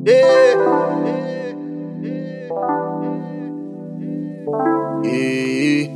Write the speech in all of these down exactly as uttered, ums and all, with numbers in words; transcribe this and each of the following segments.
Yeah. Yeah.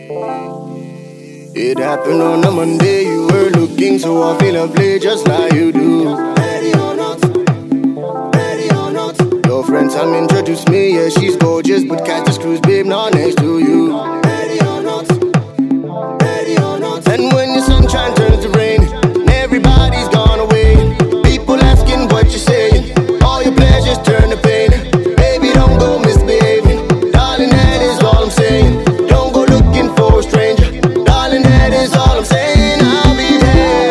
It happened on a Monday. You were looking so I feel a play just like you do. Ready or not, ready or not. Your friend Sam introduced me. Yeah, she's gorgeous, but catch the screws, babe, not next to you. Ready or not, ready or not. And when the sunshine turns to rain, and everybody's gone away, people asking what you're saying. All your pleasures turn to pain. Baby, don't go misbehaving. Darling, that is all I'm saying. Don't go looking for a stranger. Darling, that is all I'm saying. I'll be there.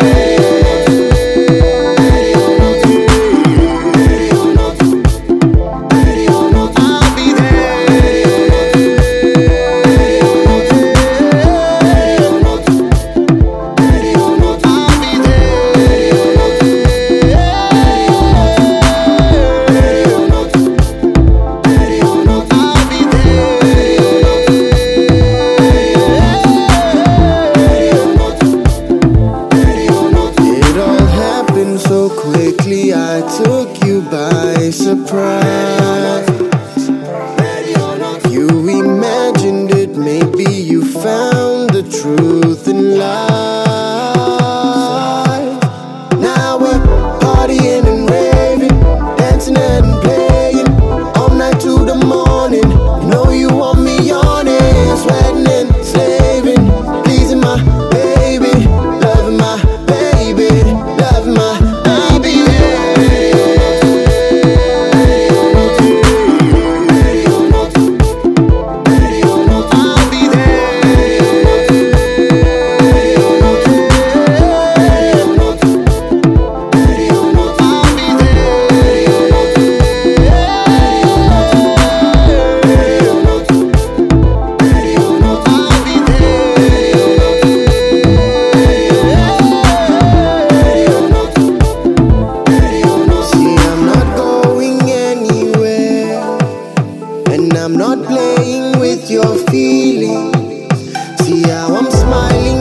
Ready or not, ready or not, ready or not. I'll be there. Ready or not, ready or not, I'll be there. Ready or not, ready or not, I'll be there. It all happened so quickly, I took you by surprise. You imagined it, maybe you found the truth in life. Now we're partying and raving, dancing and playing, all night to the morning. You know you want me on it, sweating and slaving, pleasing my baby, loving my baby, loving my. I'll be there. Ready or not, ready or not, I'll be there. Ready or not, ready or not, ready or not, I'll be there. Ready or not, ready or not, I'll be there. See, I'm not going anywhere, and I'm not playing with your feelings. See how I'm smiling